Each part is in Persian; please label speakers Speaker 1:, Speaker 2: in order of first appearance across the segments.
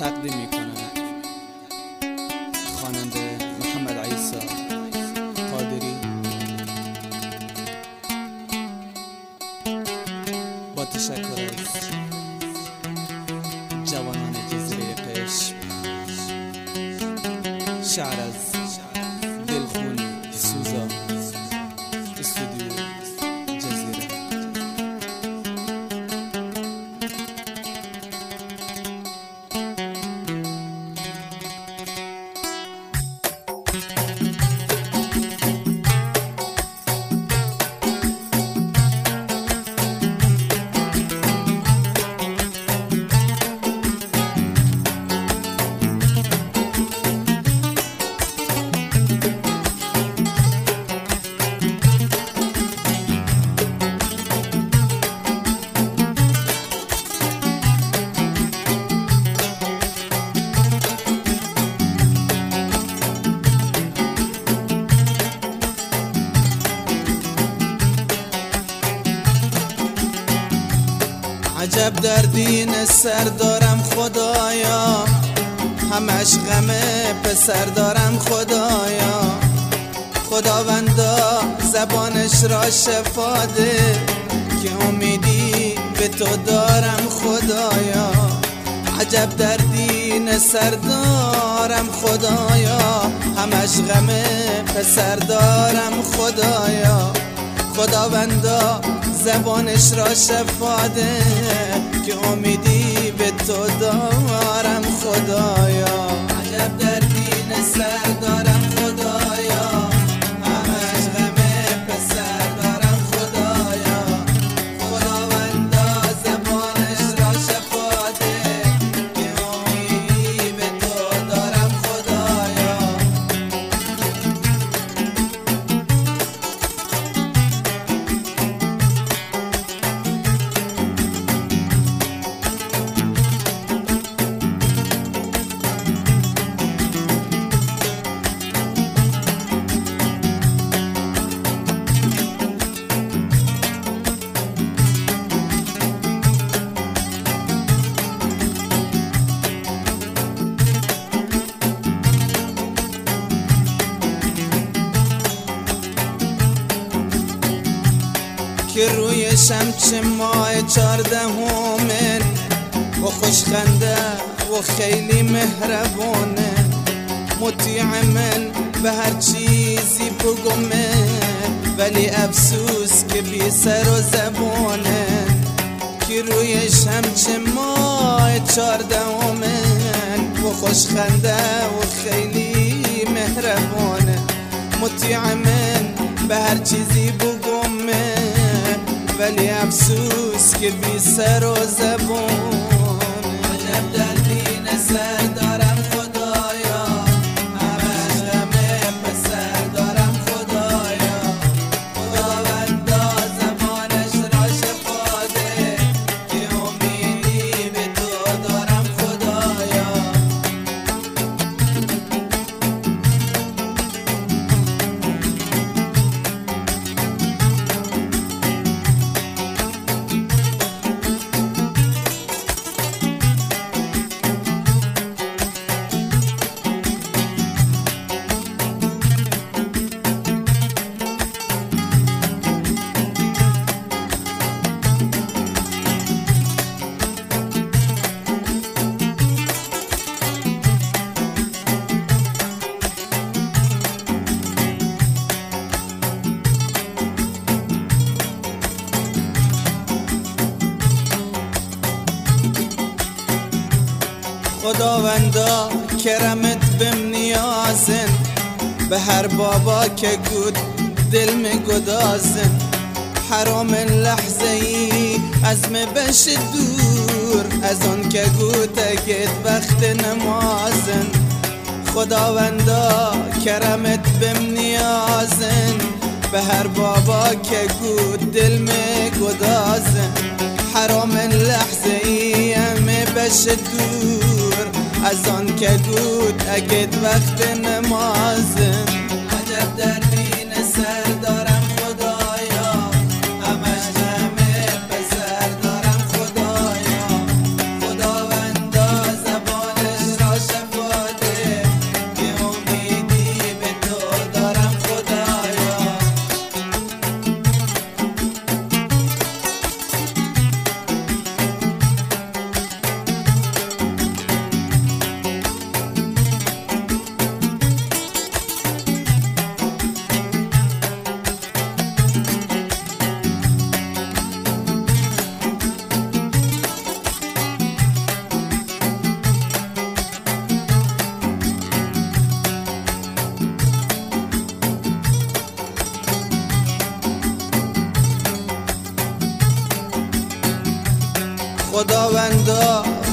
Speaker 1: تقدیم میکنم خواننده محمد عیسی قادری با تشکر از جوانان جزیره قشم. شعر از دلخون سوزا، استودیو جزیره. عجب در دین سر دارم خدایا، همش غم پسر دارم خدایا. خداوندا زبانش را شفا ده، که امیدی به تو دارم خدایا. عجب در دین سر دارم خدایا، همش غم پسر دارم خدایا. خداوندا زبانش را شفا ده، که امیدی به تو دارم خدایا. عجب در دین سر دارم خدایا، همش غم پسر دارم خدایا. خداوندا زبانش را شفا ده، که امیدی به تو دارم خدایا. که روی شمس ماه 14 و خوشخنده و خیلی مهربانه. مطیع من به هر چیزی بگمه، ولی افسوس که بی سر و زبانه. که روی شمس ماه 14 و خوشخنده و خیلی مهربانه. مطیع من به هر چیزی بگمه، ولی افسوس که بی سر و زبان. عجب در دین سر دارم خدایا، همش غم پسر دارم خدایا. خداوندا زبانش را شفا ده، که امیدی به تو دارم خدایا. خداوندا کرمت بم نیازن، به هر بابا که گود دل می گدازن. حرام لحظه ای از می بش دور، از آن که گود اگید وقت نمازن. خداوندا کرمت بم نیازن، به هر بابا که گود دل می گدازن. حرام لحظه ای می بش دور، از آن که گود اگید وقت نمازن. عجب در دین سر دارم خدایا، همش غم پسر دارم خدایا. خداوندا زبانش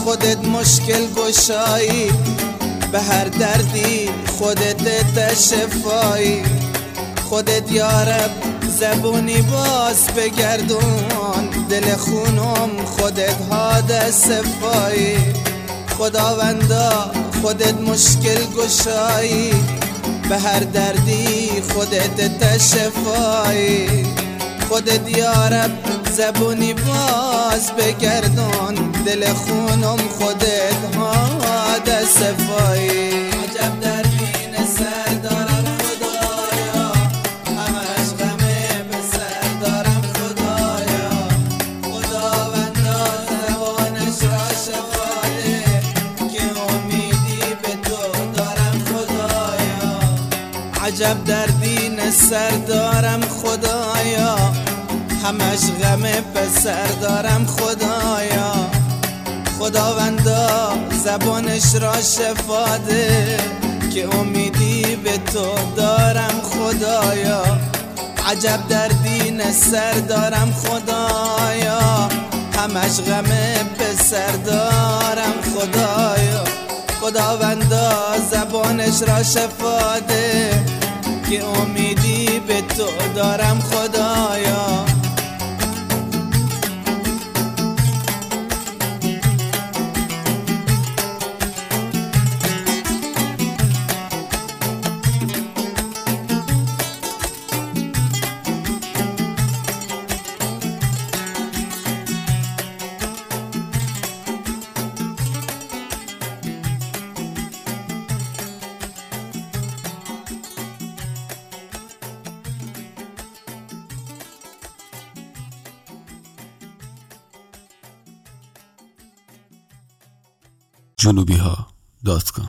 Speaker 1: خودت مشکل گشایی، به هر دردی خودت شفایی. خودت یارب زبونی باز بگردون، دل خونم خودت هاده صفایی. خداوندا خودت مشکل گشایی، به هر دردی خودت شفایی. خودت یارب زبونی باز بگردون، دل خونم خودت هاده صفایی. عجب دردین سر دارم خدایا، همش غمه به سر دارم خدایا. خداوندا زبانش را شفا ده، که امیدی به تو دارم خدایا. عجب دردین سر دارم خدایا، همش غمه به سر دارم خدایا. خداوندا زبانش را شفا ده، که امیدی به تو دارم خدایا. عجب دردین سر دارم خدایا، همش غمه به سر دارم خدایا. خداوندا زبانش را شفا ده، که امیدی به تو دارم خدایا.
Speaker 2: جنوبیها.com